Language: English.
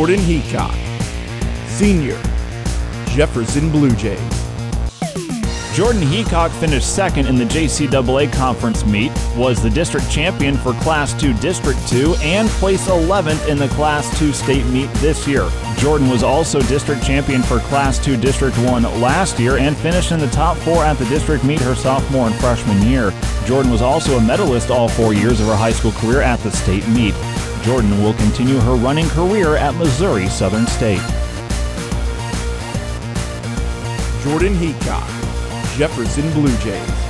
Jordan Heacock, Senior, Jefferson Blue Jays. Jordan Heacock finished second in the JCAA conference meet, was the district champion for Class II District 2, and placed 11th in the Class II state meet this year. Jordan was also district champion for Class II District 1 last year and finished in the top 4 at the district meet her sophomore and freshman year. Jordan was also a medalist all 4 years of her high school career at the state meet. Jordan will continue her running career at Missouri Southern State. Jordan Heacock, Jefferson Blue Jays.